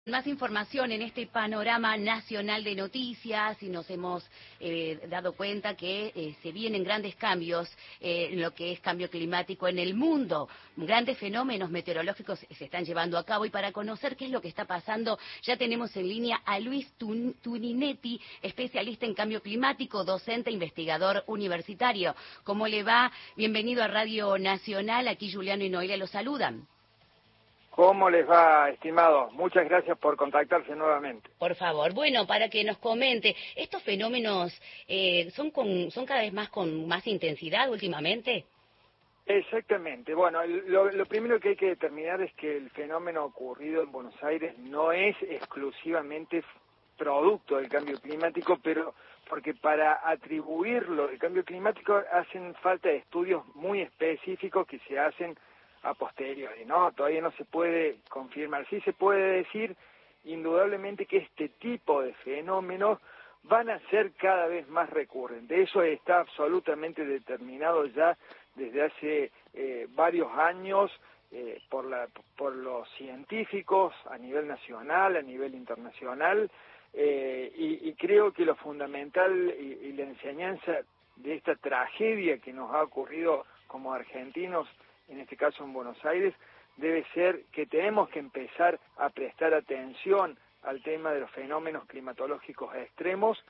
Más información en este panorama nacional de noticias y nos hemos dado cuenta que se vienen grandes cambios en lo que es cambio climático en el mundo. Grandes fenómenos meteorológicos se están llevando a cabo y para conocer qué es lo que está pasando ya tenemos en línea a Luis Tuninetti, especialista en cambio climático, docente e investigador universitario. ¿Cómo le va? Bienvenido a Radio Nacional. Aquí Juliano y Noelia lo saludan. ¿Cómo les va, estimados? Muchas gracias por contactarse nuevamente. Por favor, bueno, para que nos comente, ¿estos fenómenos son cada vez más con más intensidad últimamente? Exactamente. Bueno, lo primero que hay que determinar es que el fenómeno ocurrido en Buenos Aires no es exclusivamente producto del cambio climático, pero porque para atribuirlo al cambio climático hacen falta estudios muy específicos que se hacen a posteriori, ¿no? Todavía no se puede confirmar. Sí se puede decir indudablemente que este tipo de fenómenos van a ser cada vez más recurrentes. Eso está absolutamente determinado ya desde hace varios años por los científicos a nivel nacional, a nivel internacional, y creo que lo fundamental y la enseñanza de esta tragedia que nos ha ocurrido como argentinos, en este caso en Buenos Aires, debe ser que tenemos que empezar a prestar atención al tema de los fenómenos climatológicos extremos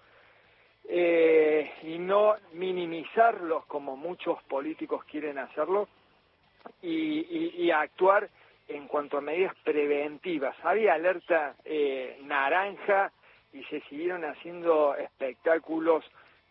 y no minimizarlos como muchos políticos quieren hacerlo y actuar en cuanto a medidas preventivas. Había alerta naranja y se siguieron haciendo espectáculos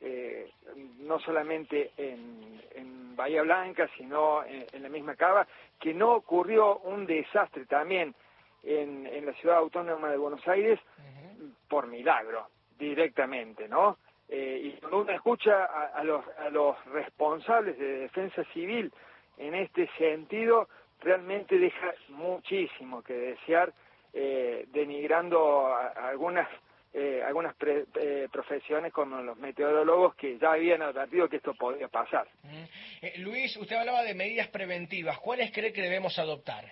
no solamente en Bahía Blanca, sino en la misma Cava, que no ocurrió un desastre también en la ciudad autónoma de Buenos Aires por milagro, directamente, ¿no? Y cuando uno escucha a los responsables de defensa civil en este sentido, realmente deja muchísimo que desear, denigrando algunas profesiones como los meteorólogos que ya habían advertido que esto podía pasar. Luis, usted hablaba de medidas preventivas. ¿Cuáles cree que debemos adoptar?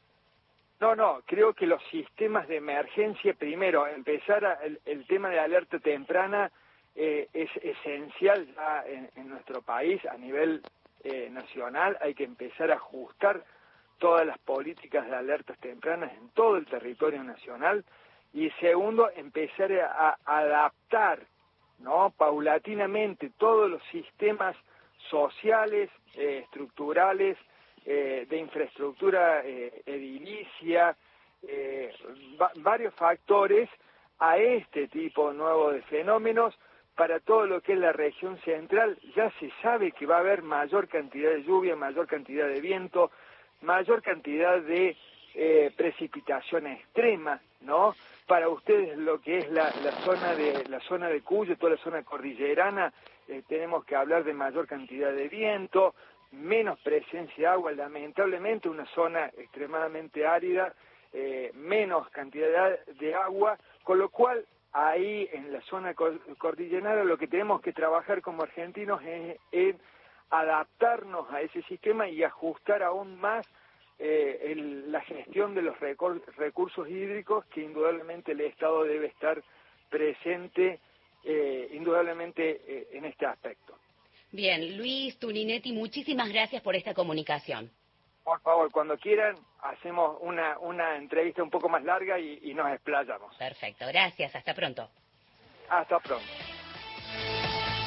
No, creo que los sistemas de emergencia, primero, el tema de alerta temprana es esencial ya en nuestro país a nivel nacional. Hay que empezar a ajustar todas las políticas de alertas tempranas en todo el territorio nacional. Y segundo, empezar a adaptar, ¿no?, paulatinamente todos los sistemas sociales, estructurales, de infraestructura edilicia, varios factores a este tipo nuevo de fenómenos. Para todo lo que es la región central, ya se sabe que va a haber mayor cantidad de lluvia, mayor cantidad de viento, mayor cantidad de precipitación extrema, ¿no? Para ustedes lo que es la zona de Cuyo, toda la zona cordillerana, tenemos que hablar de mayor cantidad de viento, menos presencia de agua, lamentablemente una zona extremadamente árida, menos cantidad de agua, con lo cual ahí en la zona cordillerana lo que tenemos que trabajar como argentinos es adaptarnos a ese sistema y ajustar aún más la gestión de los recursos hídricos, que indudablemente el Estado debe estar presente indudablemente en este aspecto. Bien, Luis Tuninetti, muchísimas gracias por esta comunicación. Por favor, cuando quieran, hacemos una entrevista un poco más larga y nos explayamos. Perfecto, gracias, hasta pronto. Hasta pronto.